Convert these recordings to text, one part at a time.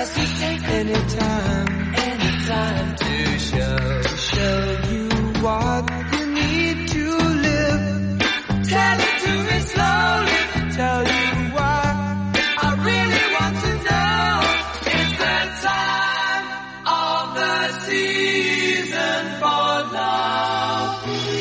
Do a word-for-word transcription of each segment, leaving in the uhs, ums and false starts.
'cause we take any time, any time to show, to show you what you need to live. Tell it to me slowly, tell you why I really want to know. It's the time of the season for love.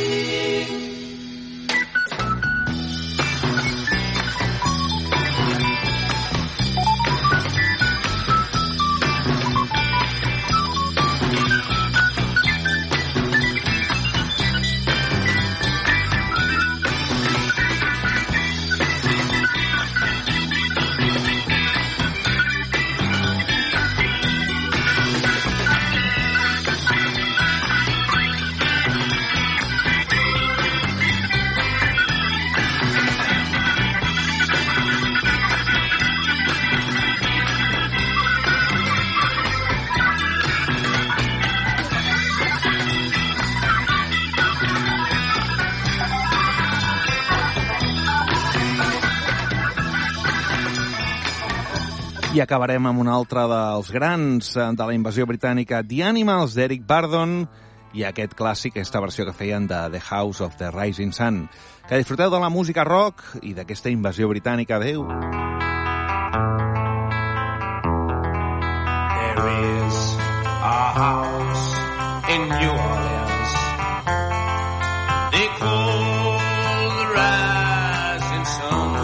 I acabarem amb un altre dels grans de la invasió britànica, The Animals, d'Eric Burdon, i aquest clàssic, aquesta versió que feien de The House of the Rising Sun. Que disfruteu de la música rock i d'aquesta invasió britànica. Adéu. There is a house in New Orleans they call the Rising Sun.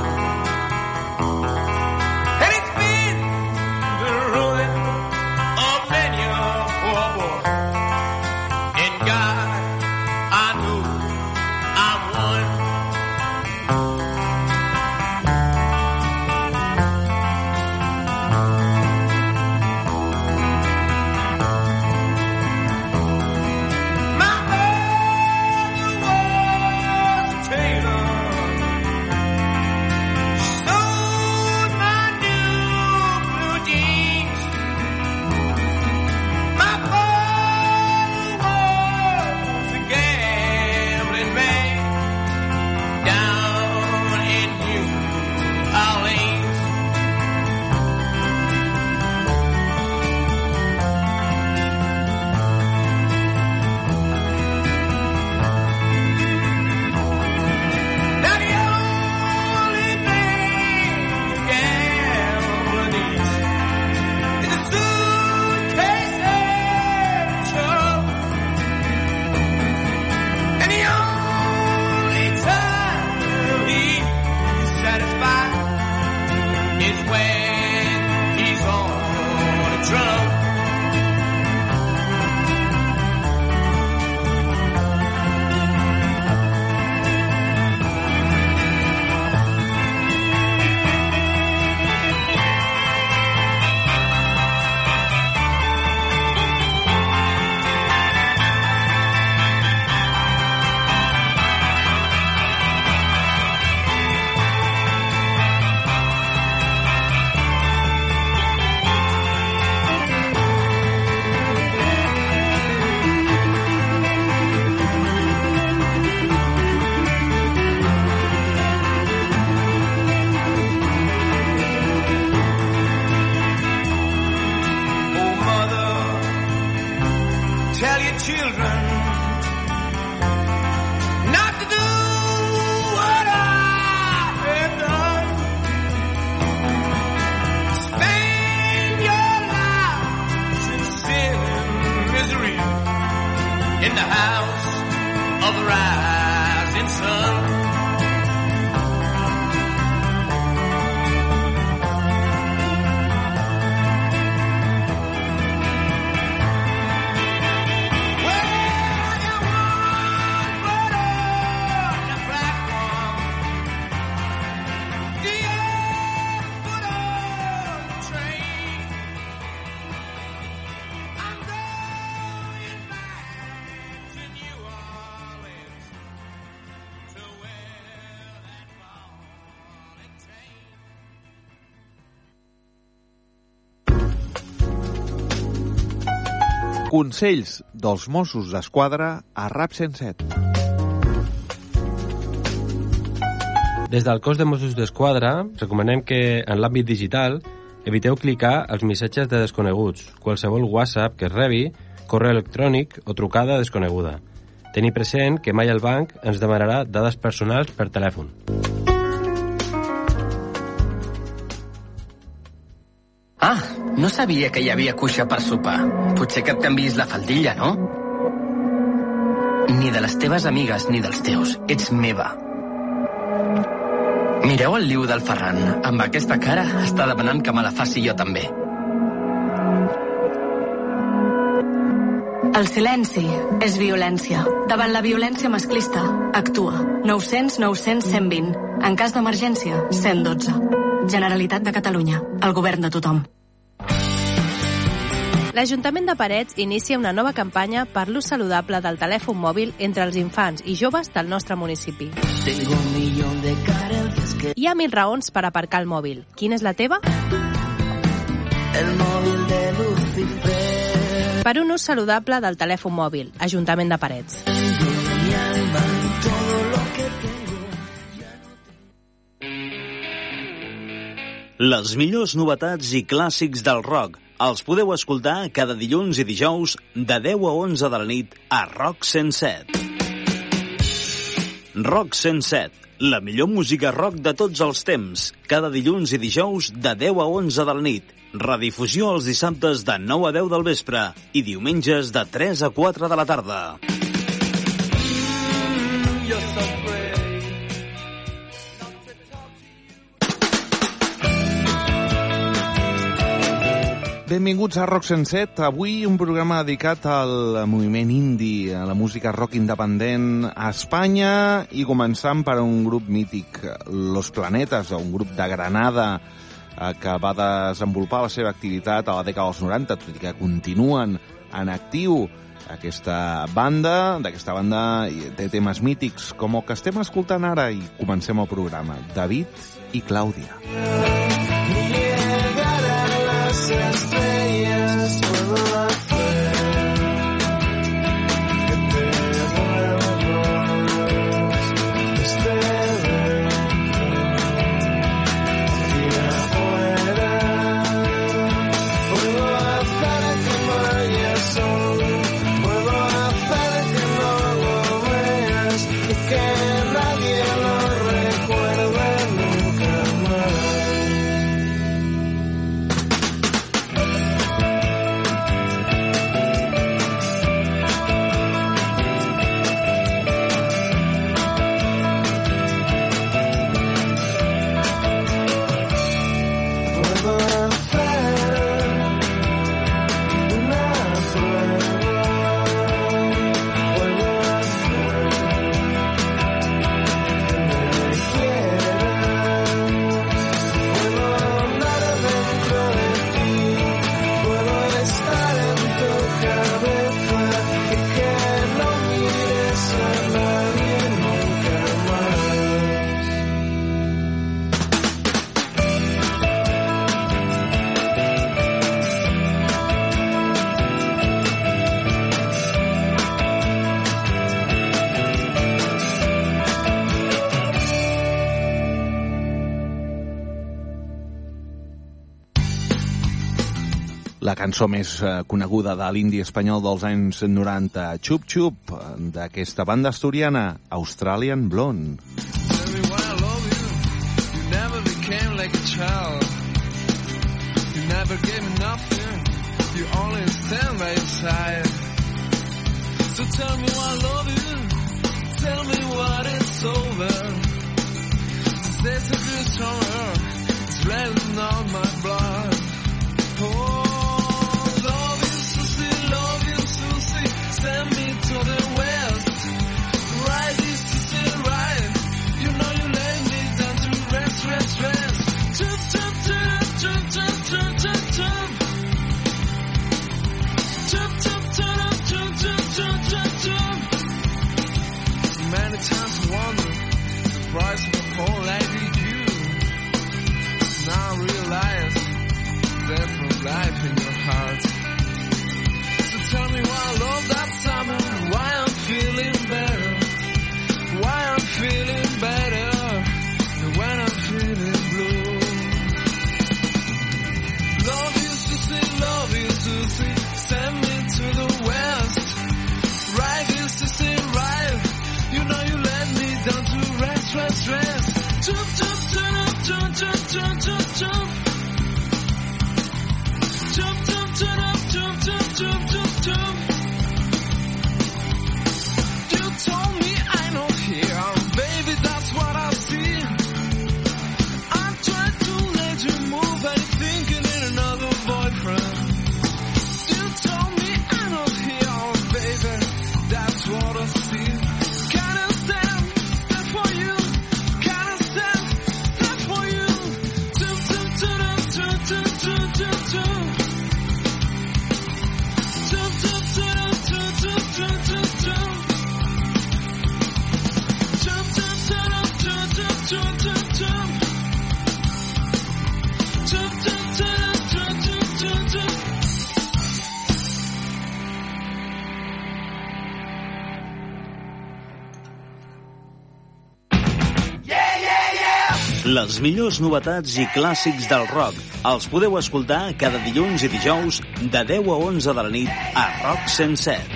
Consells dels Mossos d'Esquadra a Rap cent set. Des del cos de Mossos d'Esquadra recomanem que en l'àmbit digital Eviteu clicar als missatges de desconeguts, qualsevol WhatsApp que es rebi, correu electrònic o trucada desconeguda. Tenir present que mai el banc ens demanarà dades personals per telèfon. Ah, no sabia que hi havia cuixa per sopar. Potser que et canviïs la faldilla, no? Ni de les teves amigues ni dels teus. Ets meva. Mireu el liu del Ferran. Amb aquesta cara està demanant que me la faci jo també. El silenci és violència. Davant la violència masclista, actua. nou cents nou cents cent vint. En cas d'emergència, cent dotze. Generalitat de Catalunya. El govern de tothom. L'Ajuntament de Parets inicia una nova campanya per l'ús saludable del telèfon mòbil entre els infants i joves del nostre municipi. Hi ha mil raons per aparcar el mòbil. Quina és la teva? El mòbil de Lucifer. Per un ús saludable del telèfon mòbil. Ajuntament de Parets. Les millors novetats i clàssics del rock els podeu escoltar cada dilluns i dijous de deu a onze de la nit a Rock cent set. Rock cent set, la millor música rock de tots els temps, cada dilluns i dijous de deu a onze de la nit. Redifusió els dissabtes de nou a deu del vespre i diumenges de tres a quatre de la tarda. Benvinguts a Rock cent set. Avui un programa dedicat al moviment indie, a la música rock independent a Espanya, i començant per un grup mític, Los Planetas, un grup de Granada que va desenvolupar la seva activitat a la dècada dels noranta, tot i que continuen en actiu. Aquesta banda, d'aquesta banda té temes mítics, com el que estem escoltant ara, i comencem el programa. David i Clàudia. Estrellas puedo hacer que te vuelvas desde dentro hacia afuera. Puedo hacer que vayas solo, puedo hacer que no lo veas y que nadie lo recuerde nunca más. La cançó més coneguda de l'indie espanyol dels anys noranta, Xup Xup, d'aquesta banda asturiana, Australian Blonde. Tell me why I love you. You never became like a child. You never gave me nothing. You only stand by your side. So tell me why I love you. Tell me what it's over. This days have been stronger. It's raining on my blood. Oh, send me to the west. Right east to still right. You know you lay me down to rest, rest, rest. Jump, jump, jump, jump, jump, jump, jump, jump. Jump, jump, jump, jump, jump, jump, jump, jump. Many times I wonder the price of a fall like you. Now I realize dress. Jump, jump, jump, jump, jump, jump, jump, jump. Jump, jump, jump, jump, jump, jump, jump, jump. You told me I know here, baby, that's what I see. I tried to let you move, but you're thinking in another boyfriend. You told me I know here, baby, that's what I see. Can't stand, that's for you. Can't stand, that's for you. Jump, jump, jump, jump, jump, jump, jump, jump. Jump, jump, jump, jump, jump, jump, jump, jump. Jump, jump, jump, jump, jump, jump, jump, jump. Jump, jump, jump, jump, jump, jump, jump. Les millors novetats i clàssics del rock els podeu escoltar cada dilluns i dijous de deu a onze de la nit a Rock cent set.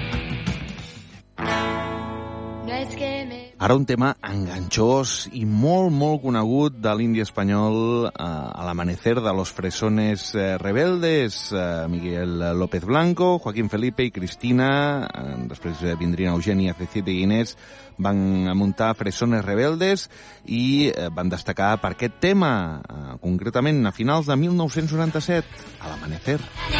Ara un tema enganxós i molt, molt conegut de l'indi espanyol, eh, a l'amanecer de los fresones eh, rebeldes, eh, Miguel López Blanco, Joaquín Felipe i Cristina, eh, després eh, vindrien Eugenia, C siete i Inés, van muntar Fresones Rebeldes i eh, van destacar per aquest tema, eh, concretament a finals de mil nou-cents noranta-set, a l'amanecer.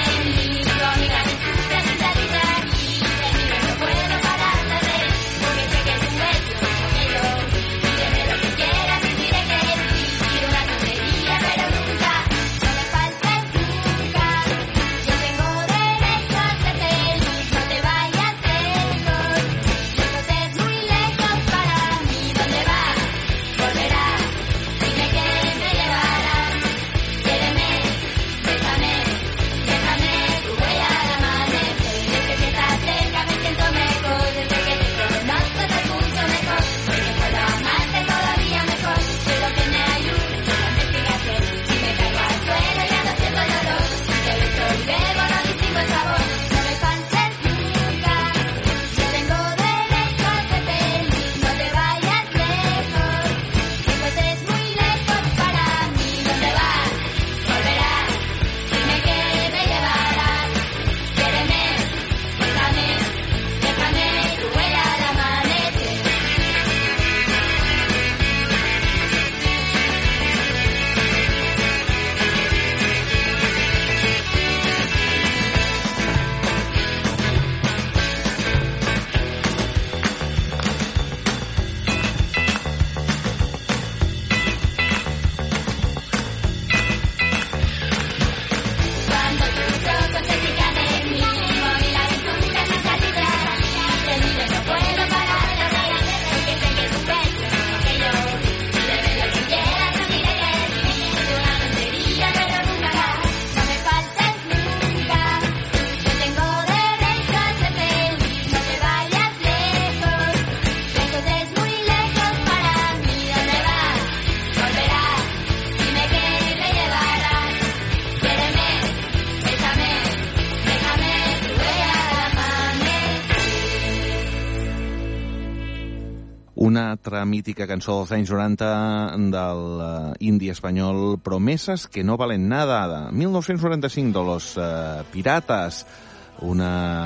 Una altra mítica cançó dels anys noranta del uh, indi espanyol, Promesas que no valen nada, de mil nou-cents noranta-cinc, de los uh, Pirates, un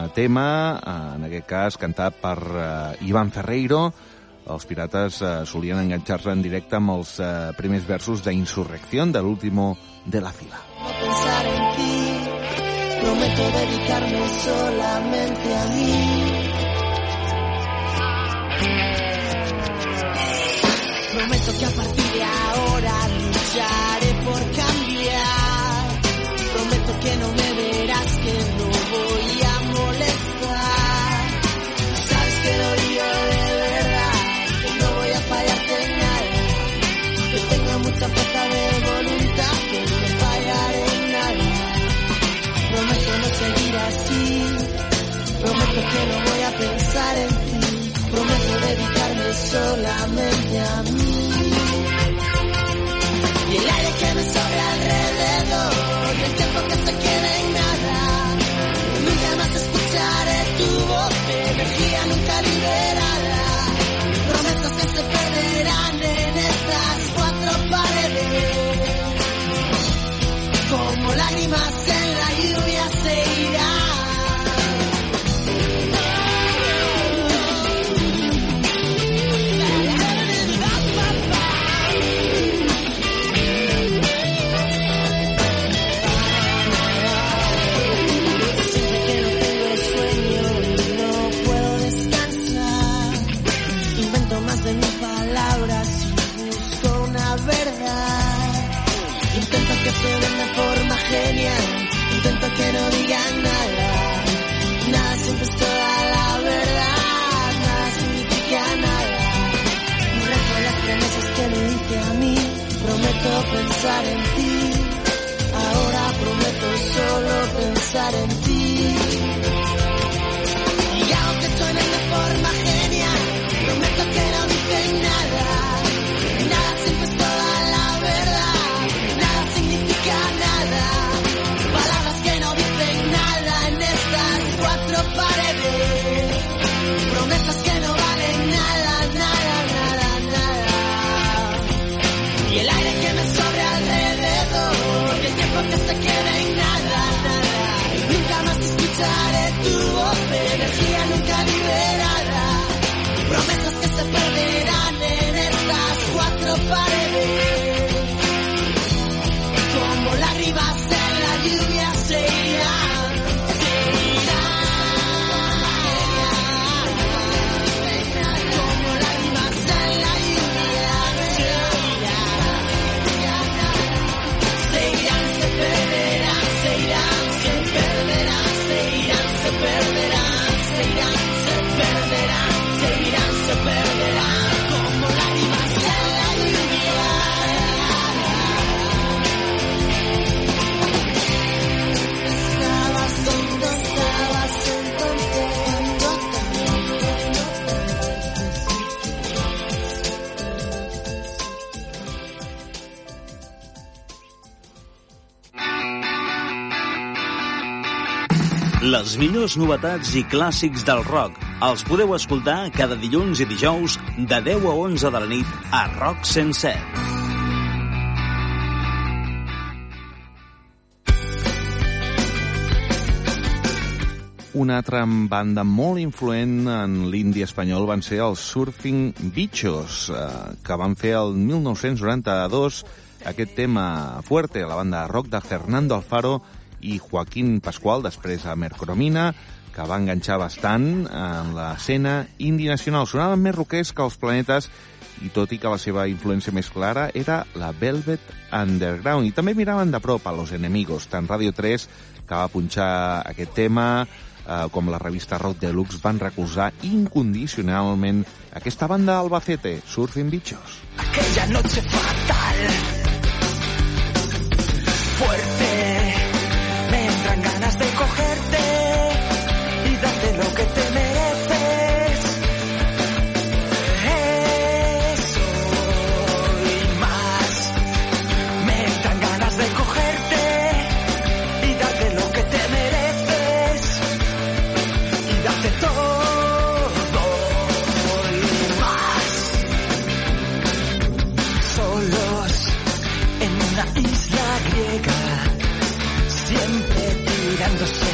tema, uh, en aquest cas, cantat per uh, Iván Ferreiro. Els Pirates uh, solien enganxar-se en directe amb els uh, primers versos d'Insurrección, de l'último de la fila. Pensar en ti, prometo dedicarme solamente a mí. Prometo que a partir de ahora lucharé por cambiar. Prometo que no me verás, que no voy a molestar. Sabes que lo digo de verdad, que no voy a fallarte en nada. Que tengo mucha fuerza de voluntad, que no me fallaré en nada. Prometo no seguir así. Prometo que no voy a pensar en ti. Prometo dedicarme solamente a mí. Y el aire que me sobra alrededor, y el tiempo que se queda en nada. Nunca más escucharé tu voz, energía nunca liberada. Promesas que se perderán en este se irá. Que suenen de forma genial, intento que no digan nada, nada siempre es toda la verdad, nada significa nada, y rezo las promesas que me hice a mí, prometo pensar en ti, ahora prometo solo pensar en ti, y aunque suenen de forma genial, prometo que no dicen nada, nada siempre es toda la verdad. Nada, palabras que no dicen nada en estas cuatro paredes, promesas que no valen nada, nada, nada, nada, y el aire que me sobra alrededor, y el tiempo que se queda en nada, nada, nunca más escucharé tu voz, energía nunca liberada, promesas que se perderán en estas cuatro paredes. Como lágrimas en la lluvia se irán, se irán, como lágrimas en la lluvia se irán, se irán, se perderán, se irán, se perderán, se irán, se perderán, se irán, se perderán, se irán, se perderán, como lágrimas en la lluvia. Les millors novetats i clàssics del rock els podeu escoltar cada dilluns i dijous de deu a onze de la nit a Rock cent set. Una altra banda molt influent en l'indie espanyol van ser els Surfing Bichos, que van fer el mil nou-cents noranta-dos aquest tema Fuerte, la banda rock de Fernando Alfaro i Joaquín Pascual, després a Mercromina, que va enganxar bastant en l'escena indie nacional. Sonaven més rockers que els Planetes, i tot i que la seva influència més clara era la Velvet Underground. I també miraven de prop a Los Enemigos. Tant Radio tres, que va punxar aquest tema, eh, com la revista Rock Deluxe, van recolzar incondicionalment aquesta banda Albacete, Surfing Bichos. Aquella noche fatal, fuerte, me entran ganas de cogerte y darte lo que te mereces. Eso y más. Me entran ganas de cogerte y darte lo que te mereces. Y darte todo y más. Solos en una isla griega, siempre tirándose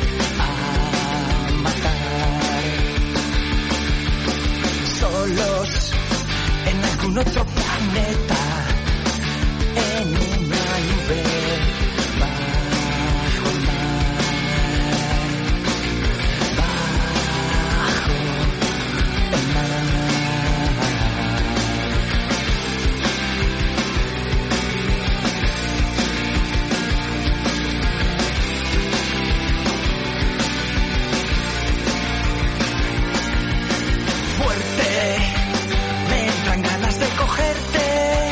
a matar. Solos en algún otro planeta, en una nube bajo el mar, bajo el mar. Me entran ganas de cogerte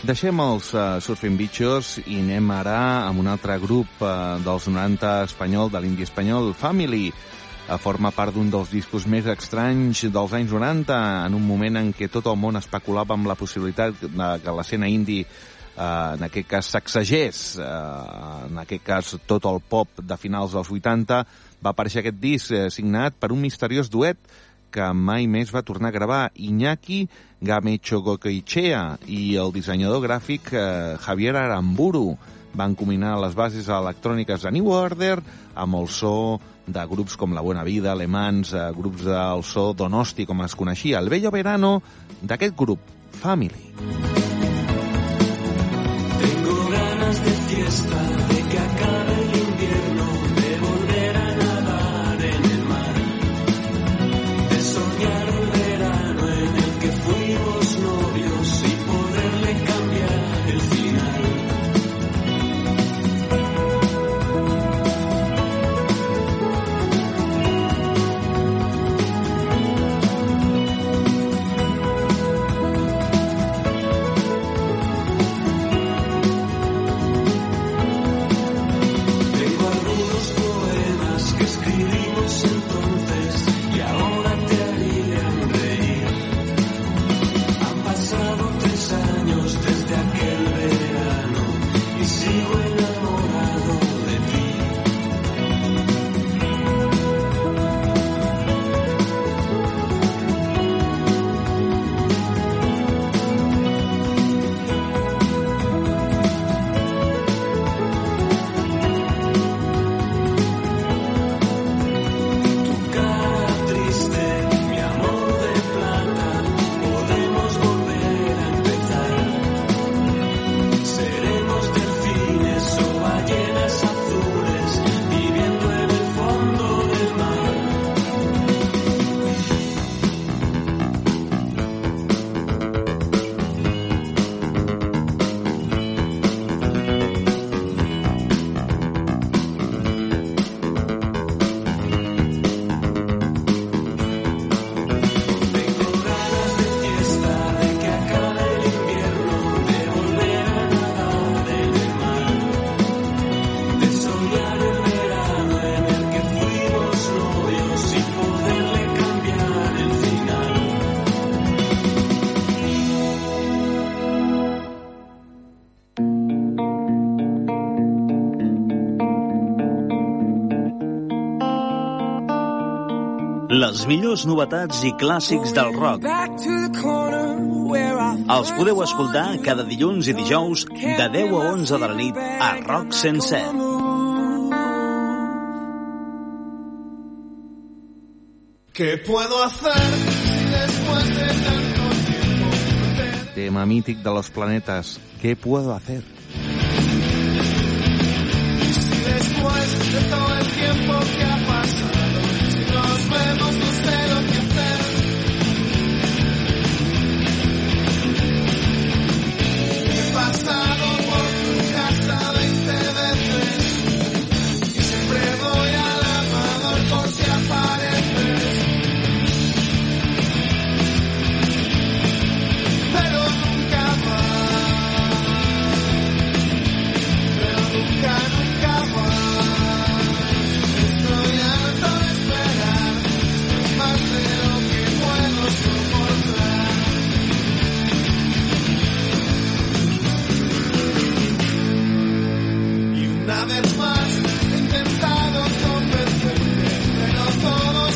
Deixem els uh, Surfing Bichos i anem ara amb un altre grup uh, dels noranta espanyol, de l'indi espanyol, Family. Uh, forma part d'un dels discos més estranys dels anys noranta, en un moment en què tot el món especulava amb la possibilitat de que l'escena indie, uh, en aquest cas, sacsegés. Uh, en aquest cas, tot el pop de finals dels vuitanta. Va aparèixer aquest disc eh, signat per un misteriós duet que mai més va tornar a gravar, Iñaki Gamechogoichea i el dissenyador gràfic eh, Javier Aramburu. Van combinar les bases electròniques de New Order amb el so de grups com La Buena Vida, Alemans, eh, grups del so Donosti, com es coneixia, el Bello Verano, d'aquest grup, Family. Tengo ganas de fiesta, de que acabe el invierno, de volver a nadar en el mar, de soñar un verano en el que fuimos novios y poderle cambiar el final. Les millors novetats i clàssics del rock. Els podeu escoltar cada dilluns i dijous de deu a onze de la nit a Rock cent set. ¿Qué puedo hacer si después de tanto tiempo? Tema mític de los planetas. ¿Qué puedo hacer? Si después de todo el tiempo que ha pasado, si nos vemos, no sé lo que hacer. He pasado por tu casa veinte veces y siempre voy al amador por si apareces. Pero nunca más, pero nunca, nunca más. Estoy harto de esperar, esto es más de lo que puedo soportar. Y una vez más he intentado convencerte, pero todo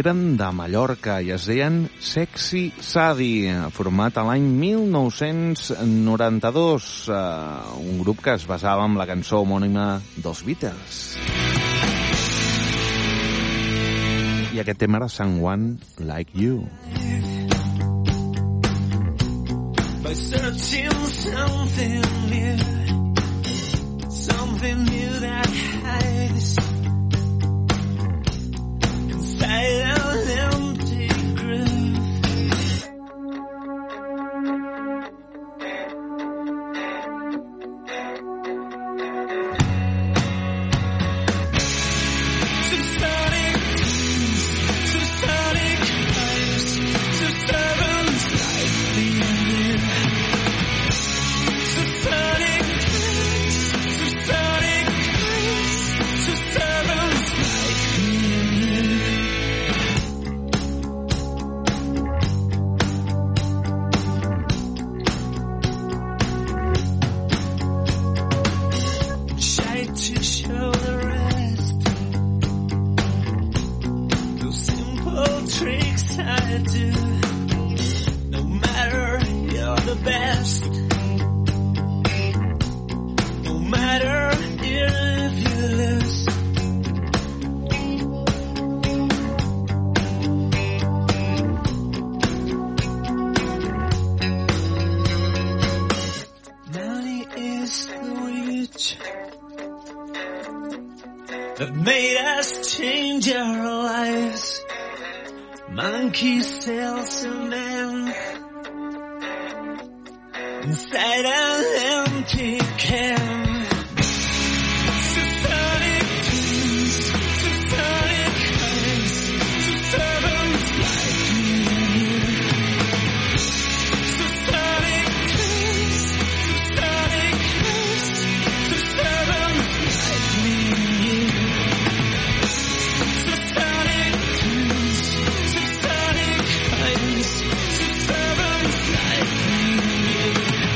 eren de Mallorca i es deien Sexy Sadie, format a l'any mil nou-cents noranta-dos, uh, un grup que es basava en la cançó homònima dels Beatles. I aquest tema era Someone Like You. By searching something new, something new that hides inside an empty groove. Subsonic tunes, subsonic vibes, disturbance like the subsonic tunes, subsonic vibes, disturbance like the try to show the rest those simple tricks I do. No matter you're the best, no matter if you lose. Money is the witch that made us change our lives. Monkey salesman inside an empty can. Subsonic tunes, subsonic highs, disturbance like me and you. Subsonic tunes, subsonic highs, disturbance like me and you. Subsonic tunes, subsonic highs, disturbance like me and you.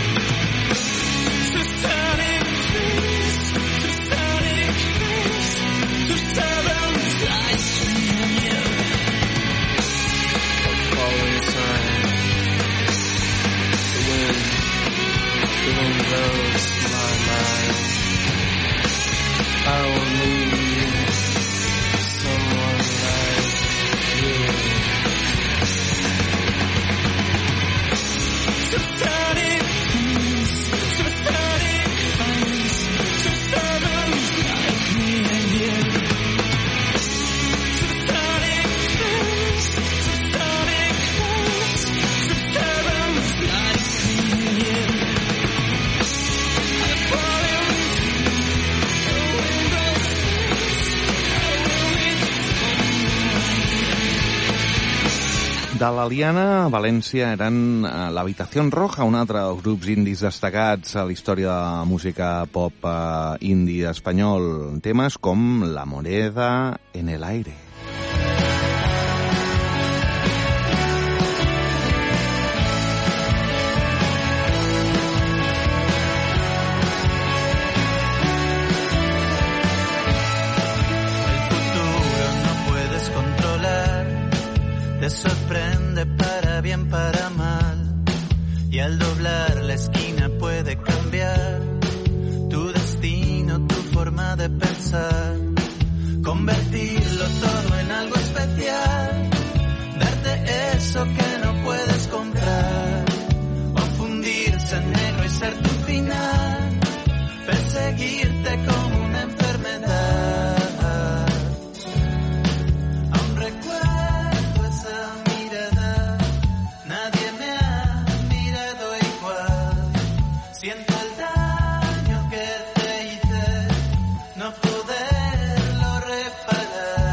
Subsonic tunes, subsonic highs, disturbance like me and you. Following sign, the wind, the wind blows my mind. I will need someone like you. Subsonic tunes, subsonic highs, disturbance like me and you. Subsonic tunes, subsonic highs, disturbance like me and you. I fall into the window seats, I will reach De l'Aliana a València eren eh, l'Habitació Roja, un altre dels grups indis destacats a la història de la música pop eh, indi espanyol. Temes com La moneda en el aire. El futuro no puedes controlar, te sorprende para bien, para mal, y al doblar la esquina puede cambiar tu destino, tu forma de pensar, convertirlo todo en algo especial, darte eso que no puedes comprar, o fundirse en negro y ser tu final, perseguirte como una enfermedad. Aún recuerdo esa mirada, nadie me ha mirado igual. Siento el daño que te hice, no poderlo reparar.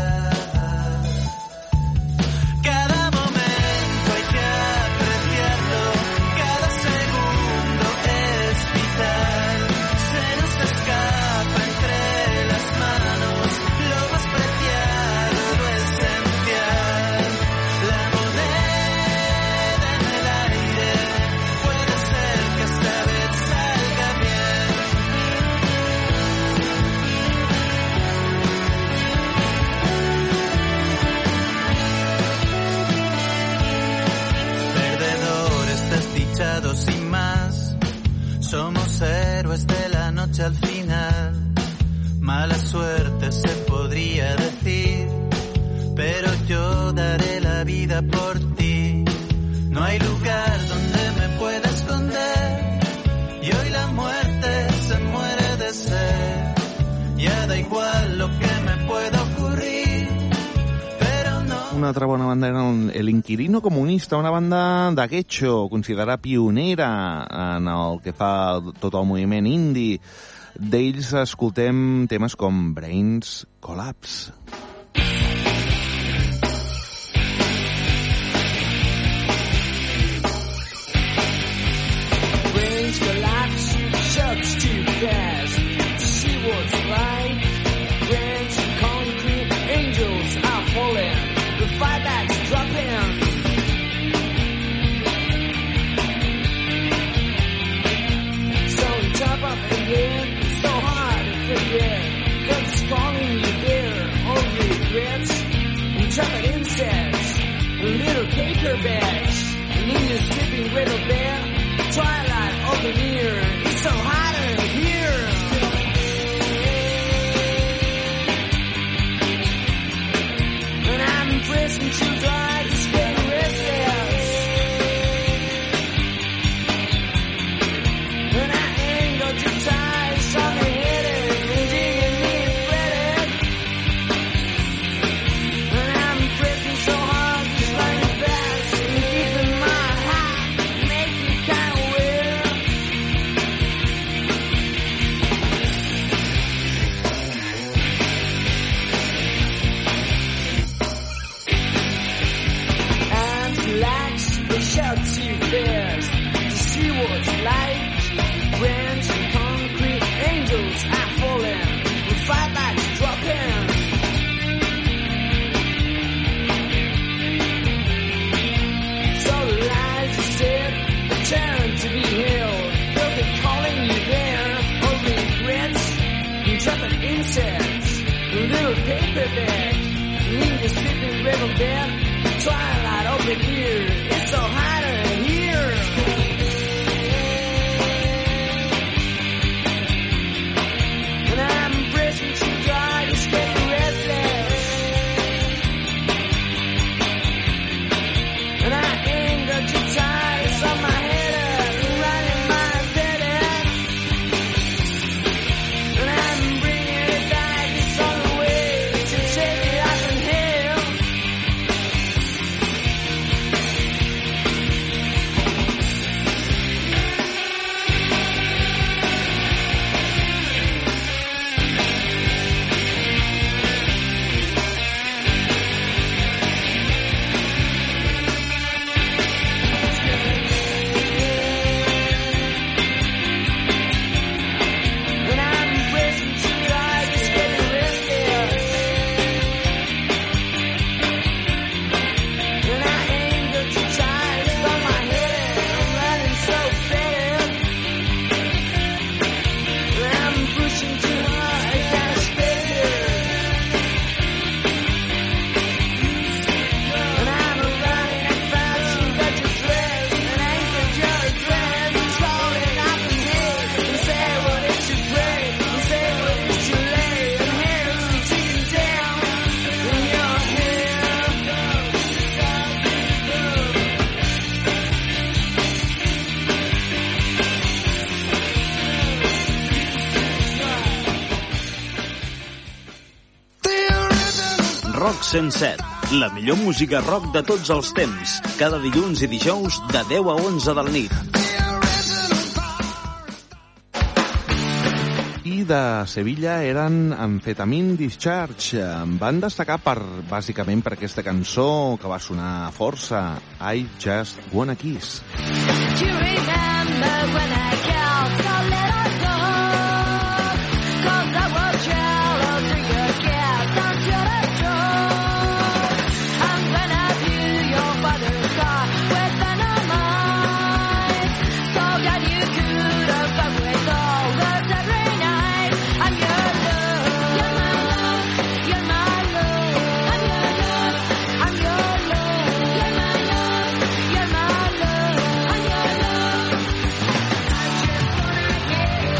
noche al final. Mala suerte se podría decir, pero yo daré la vida por ti. No hay lugar donde me pueda esconder, y hoy la muerte se muere de sed. Ya da igual lo que me pueda ocurrir, pero no... Una altra bona banda era El Inquilino Comunista, una banda de Getxo, considerada pionera en el que fa tot el moviment indie. D'ells escoltem temes com Brains Collapse. Brains collapse, shuts too fast to see what's right. Rents and concrete, angels are falling, the fireback's dropping. So on top of again, so hard to forget, cause it's calling you there, all regrets, and chocolate insects, and little paper bags, and in your sleeping little bed, twilight over near, it's so hot in here. And I'm pressing too dry, just getting restless. And I ain't got too tired, so I'm headed and digging me fretted. And I'm pressing so hard, just running fast and keeping my heart, make me kind of weird. And relax, they shout too fast to see what's like. Brands and concrete, angels are falling, with firelights dropping. So the lies you said return to be held. They'll be calling you there, all regrets, and chocolate insects, little paper bags, leave the sleeping rebel bed. Twilight over here, it's so hot in here. And I'm pressing too dry, just getting restless. And I ain't got too tired, it's on my head, and running my bed. And I'm bringing it back, it's on the way to take it up in hell. And I'm pressing too dry, just getting restless. And I ain't got too tired, it's on my head, I'm running so fast. And I'm pushing too hard, I gotta stay here. And I'm running as fast as I just dress, and I ain't got your dress, it's falling off my head. And say what it should break, and say what it should lay, and hairs are ticking down in your hair. Rock cent set, la millor música rock de tots els temps, cada dilluns i dijous de deu a onze de la nit. I de Sevilla eren Amphetamine Discharge. Van destacar per, bàsicament per aquesta cançó que va sonar força, I Just Wanna Kiss. Do you remember when I called a little dog? 'Cause I was jealous of your kiss until the door. I'm gonna view your father's car with dynamite, so that you could have come with all this every night. I'm your love, you're my love, you're my love. I'm your love, I'm your love, you're my love, you're my love. I'm your love. I just wanna get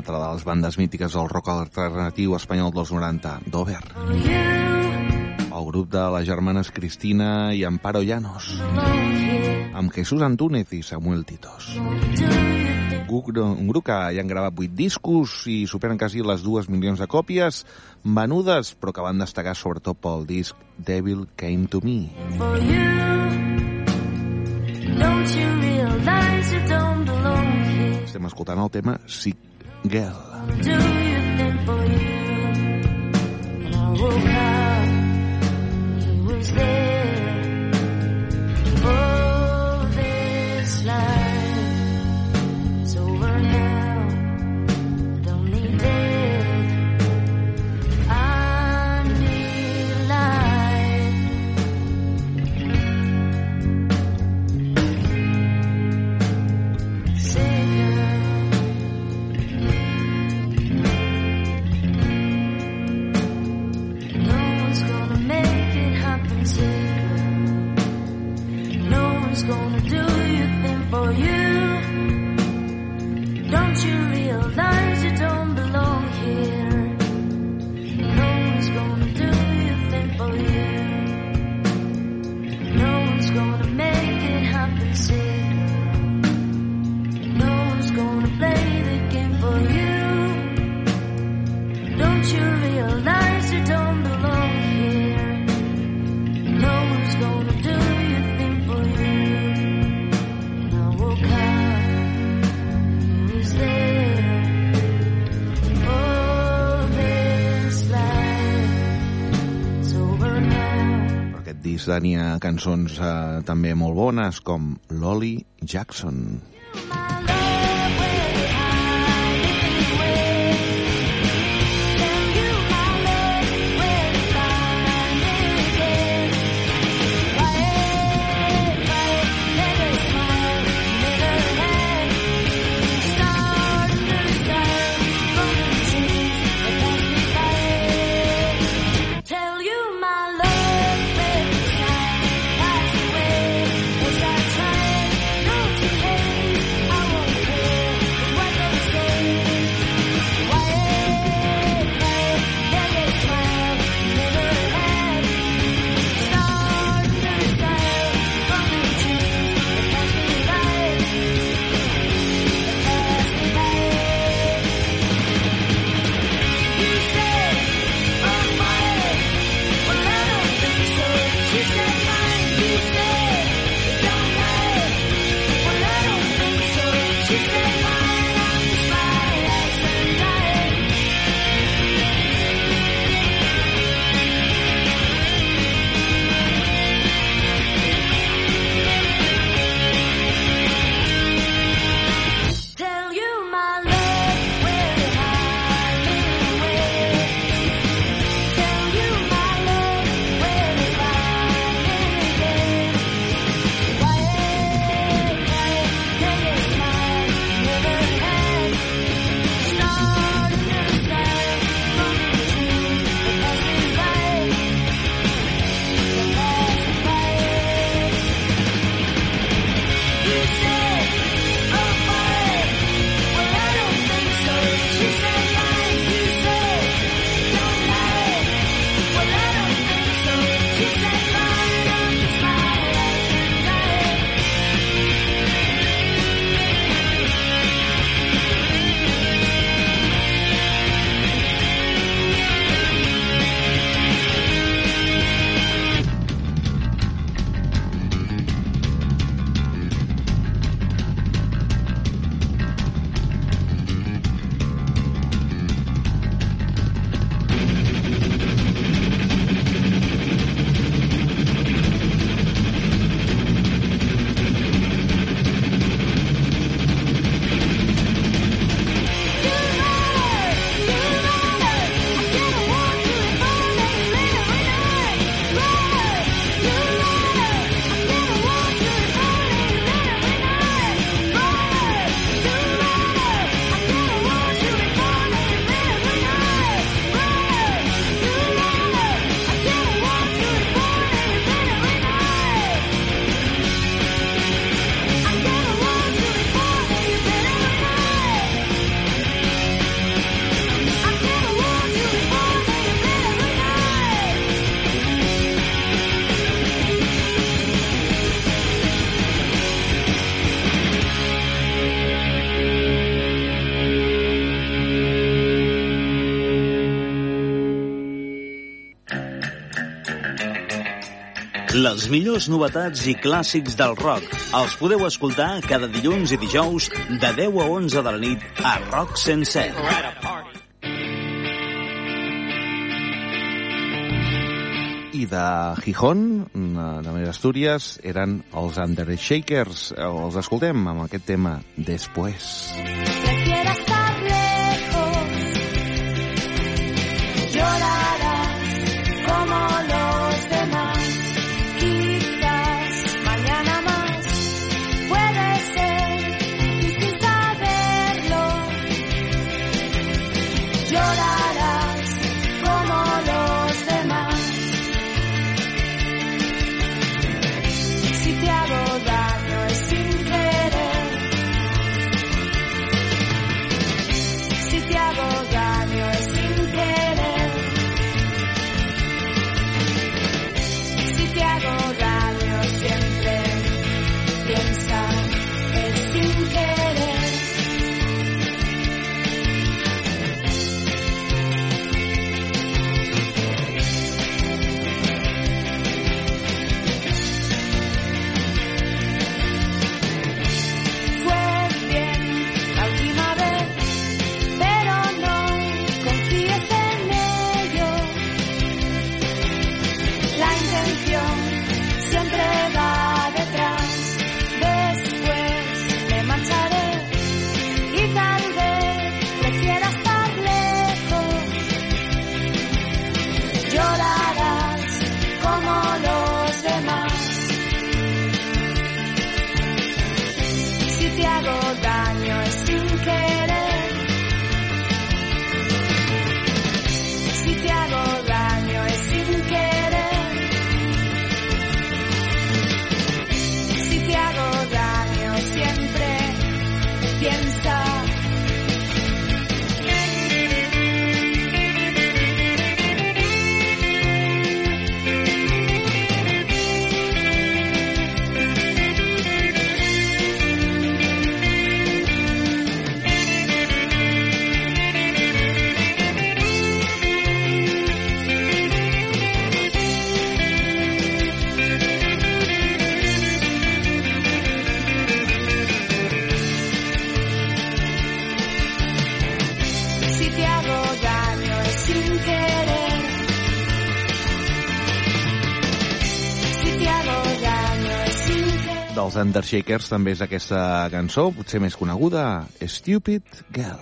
altra de les bandes mítiques del rock alternatiu espanyol dels noranta, Dover. El grup de les germanes Cristina i Amparo Llanos, amb Jesús Antúnez i Samuel Titos. Un grup que ja han gravat vuit discos i superen quasi les dues milions de còpies venudes, però que van destacar sobretot pel disc Devil Came to Me. Estem escoltant el tema Sick Girl. Tenia cançons eh, també molt bones, com Lolly Jackson. Hey Les millors novetats i clàssics del rock els podeu escoltar cada dilluns i dijous de deu a onze de la nit a Rock cent set. I de Gijón, de Mer Astúries, eren els Undershakers. Els escoltem amb aquest tema Después. Prefiero estar lejos, llorarás como los demás. Quizás mañana más, puede ser difícil saberlo. Llorarás como los demás. Si te hago daño es sin querer. Si te hago daño es sin querer. Si te hago daño siempre piensa, es sin querer. Fue bien la última vez, pero no confíes en ello. La intención siempre va detrás. Después me marcharé y tal vez prefiera estar lejos. Llorarás como los demás. Si te hago daño es sin querer. Si te hago daño es sin querer. Si te hago daño siempre piensa. Si te hago daño es sin querer. Si te hago daño es sin querer. Dels Undershakers també és aquesta cançó, potser més coneguda, Stupid Girl.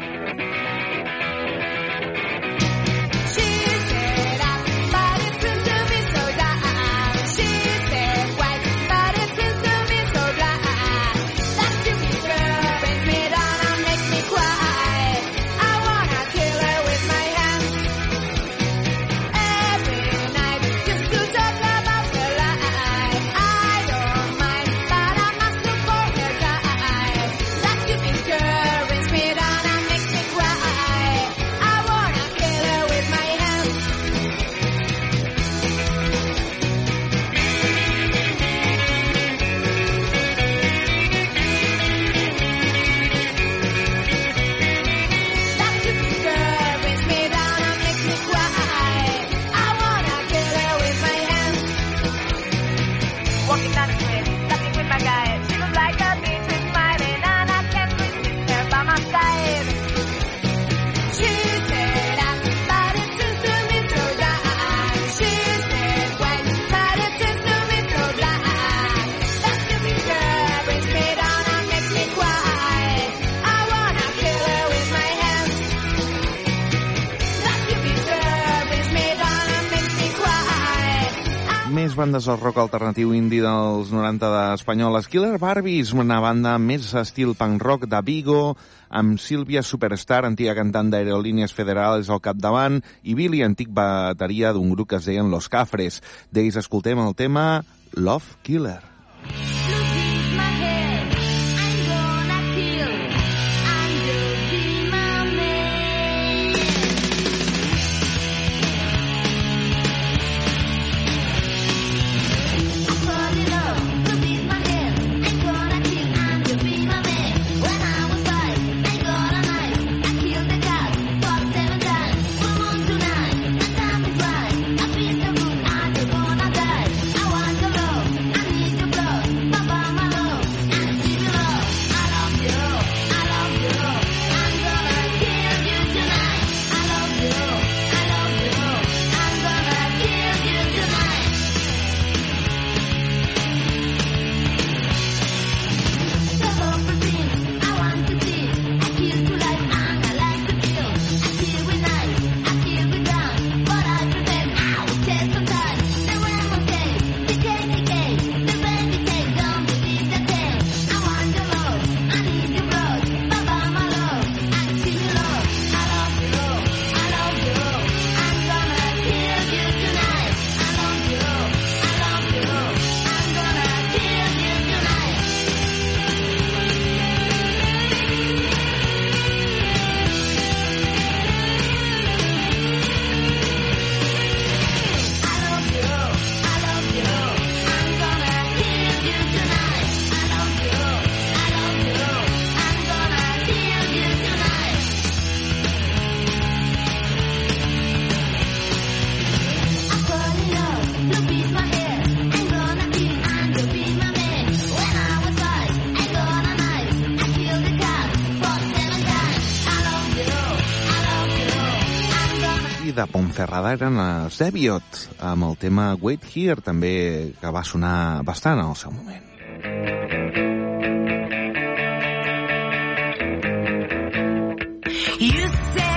She said up, but it seems to be so dark. She said white, but it seems to be so black. That stupid girl brings me down and makes me cry. I wanna kill her with my hands. Every night, just to talk about her life. I don't mind, but I must support her die. That stupid girl brings me down and makes me cry. I wanna kill her with my hands. That stupid girl brings me down and makes me cry. I wanna kill her with my hands. Walking down the street, laughing with my guy. She looks like a beach with smiling, and I can't resist her by my side. She said up, but it seems to me so dark. She said white, but it seems to me so black. That stupid girl brings me down and makes me cry. I wanna kill her with my hands. That stupid girl brings me down and makes me cry. Més bandes del rock alternatiu indie dels noranta d'espanyoles. Killer Barbies, una banda més estil punk rock de Vigo, amb Sílvia Superstar, antiga cantant d'Aerolíneas Federales al capdavant, i Billy, antic bateria d'un grup que es deien Los Cafres. D'ells escoltem el tema Love Killer. Losing my head, I'm gonna kill. I'm losing my man. I'm falling in love, losing my head, I'm gonna kill. I'm losing my man. When I was five, I got a knife. I killed the cat for seven times. Full moon tonight, my time is right. I feel so good, I'm gonna die. I want i de Ponferrada eren els Deviot, amb el tema Wait Here, també que va sonar bastant en el seu moment. You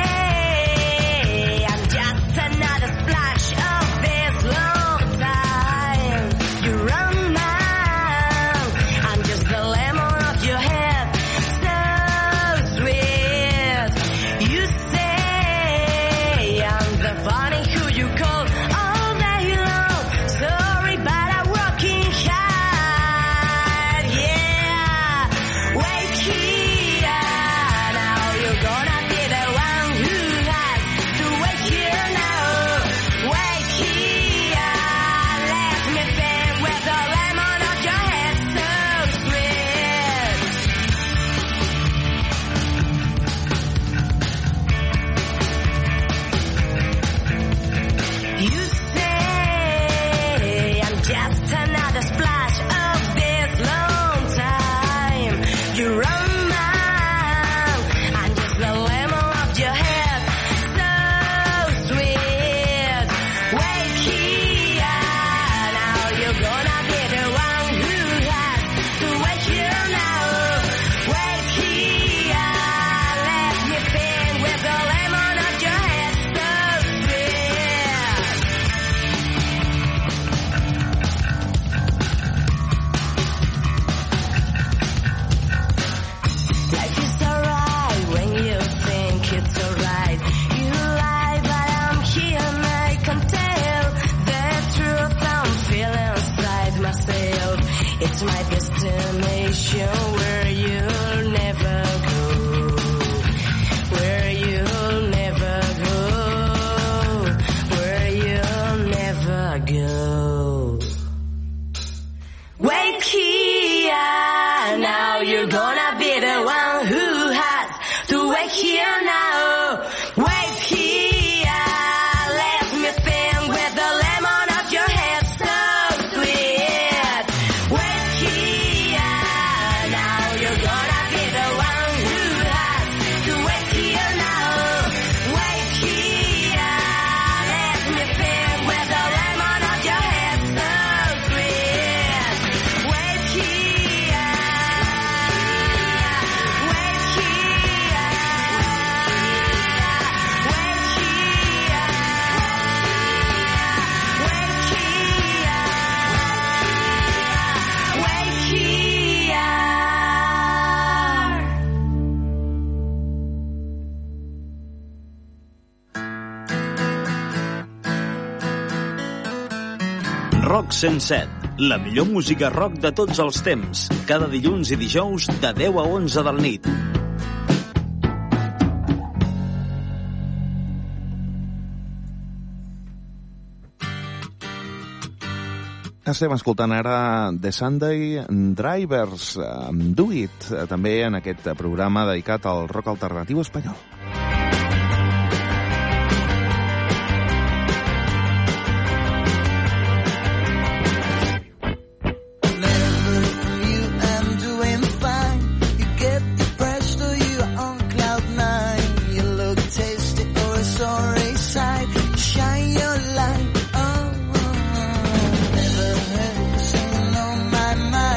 say I'm just another splash of this long time. You run mine, I'm just the lemon of your head, so sweet. You say I'm the funny who you call all day long. Sorry, but I'm working hard, yeah. Wait here, now you're gonna Rock cent set, la millor música rock de tots els temps, cada dilluns i dijous de deu a onze del nit. Estem escoltant ara The Sunday Drivers, amb Do It, també en aquest programa dedicat al rock alternatiu espanyol.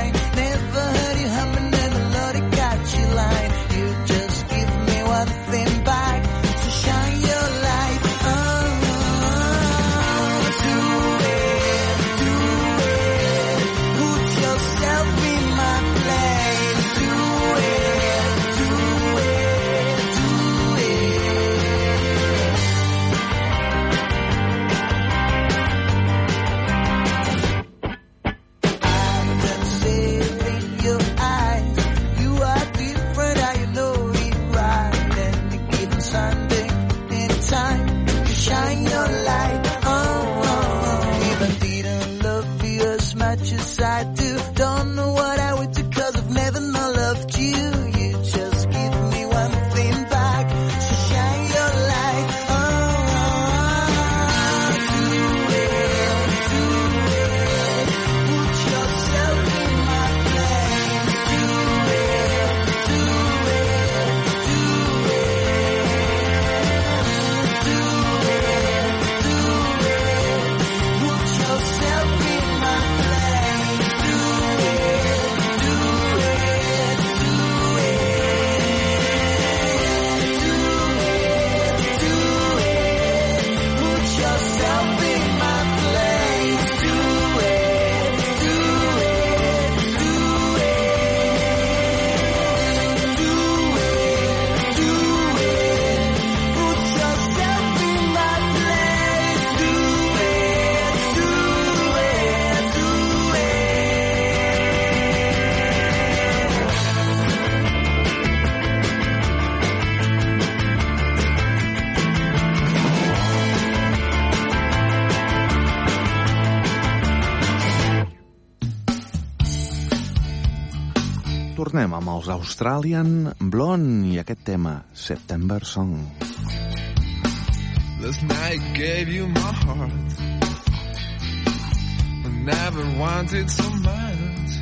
Thing tornem amb els Australian Blonde i aquest tema, September Song. Last night gave you my heart, I never wanted so much.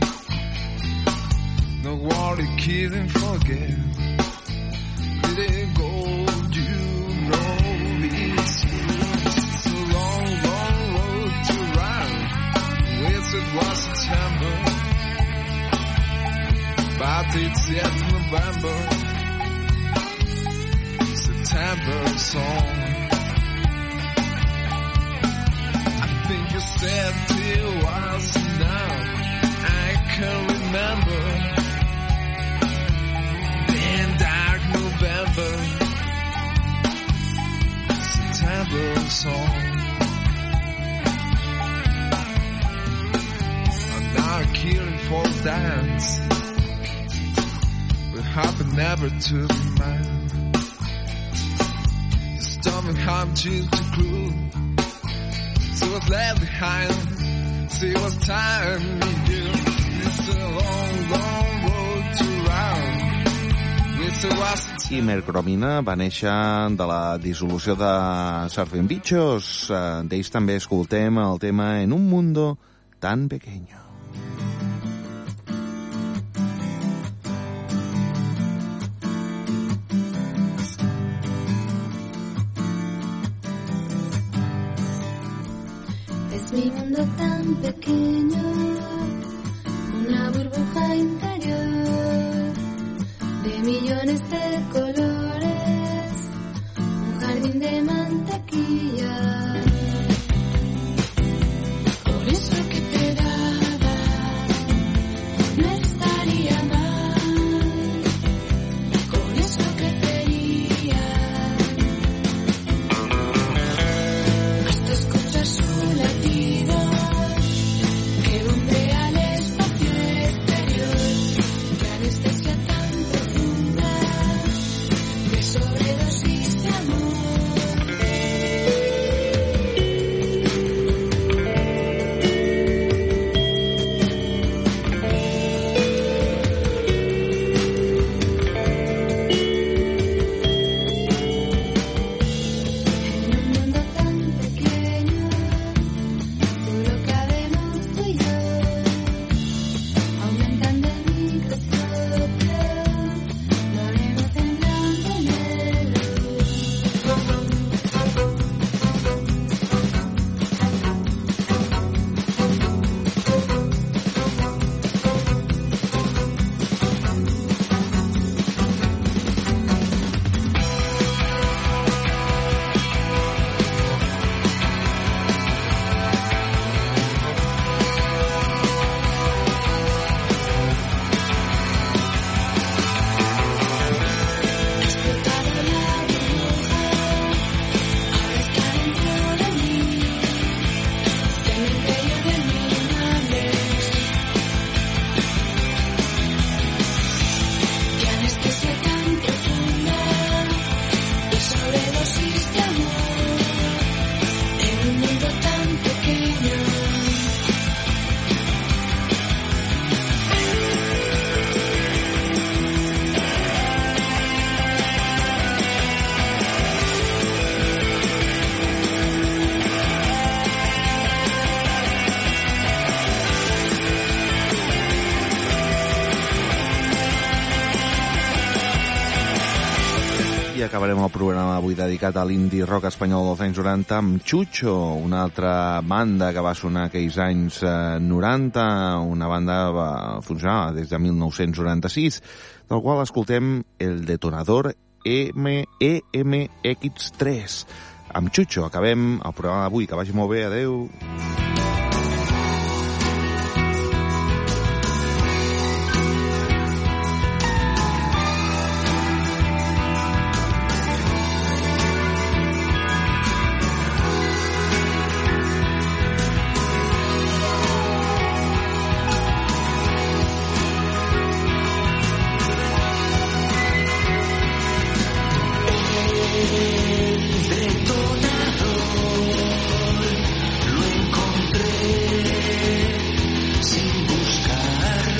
No worry, kid, and forget. Didn't go, you know it's it's a long, long road to ride. Wish it was September, but it's yet November. September song. I think you said it was now. I can remember. In dark November, September song. I'm not killing for dance. We happen never to be mine. Your stomach harm choose to glue. See what's left behind. See what's time with you. It's a long, long road to run. I Mercromina va néixer de la dissolució de Surfing Bichos. D'ells també escoltem el tema En un mundo tan pequeño. Es mi mundo tan pequeño, una burbuja interior de millones de colores, un jardín de mantequilla. Por eso que te daba no estaría mal, con eso crecería. Hasta escuchar su latido que bombea el espacio exterior. Que anestesia tan profunda de sobredosis de amor. En un mundo tan pequeño, solo cabemos tú y yo, aumentando el microscopio, lo haremos en blanco y negro. Explotado la burbuja, ahora está dentro de mí, cementerio de animales. Que anestesia tan profunda de sobredosis de amor. En un mundo tan pequeño. I acabarem el programa avui dedicat a l'indie rock espanyol dels anys noranta amb Chucho, una altra banda que va sonar aquells anys eh, noranta, una banda que va funcionar des de mil nou-cents noranta-sis, del qual escoltem el Detonador M E M X tres. Amb Chucho acabem el programa d'avui. Que vagi molt bé, adeu.